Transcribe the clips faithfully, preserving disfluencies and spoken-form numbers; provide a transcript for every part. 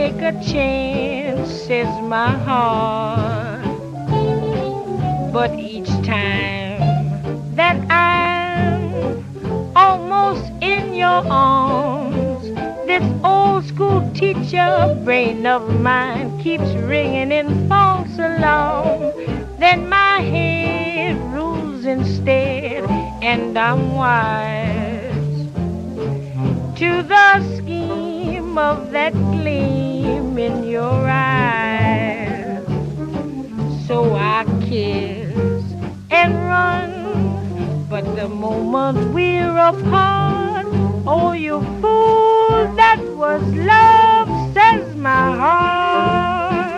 take a chance, says my heart. But each time that I'm almost in your arms, this old school teacher brain of mine keeps ringing in false alarm. Then my head rules instead, and I'm wise to the scheme of that gleam in your eyes. So I kiss and run, but the moment we're apart, oh, you fool, that was love, says my heart.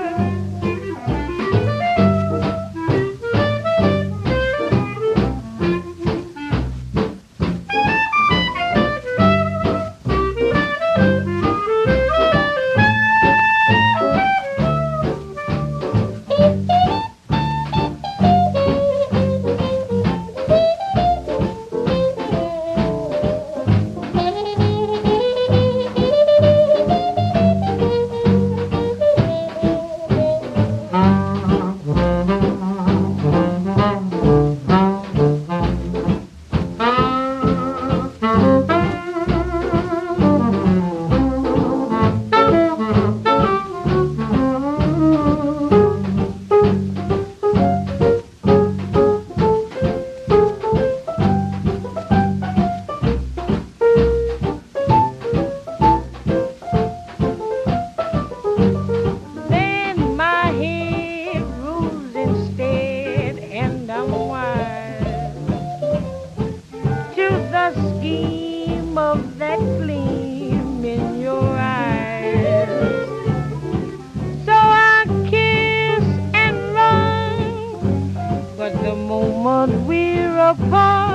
Scheme of that gleam in your eyes. So I kiss and run, but the moment we're apart,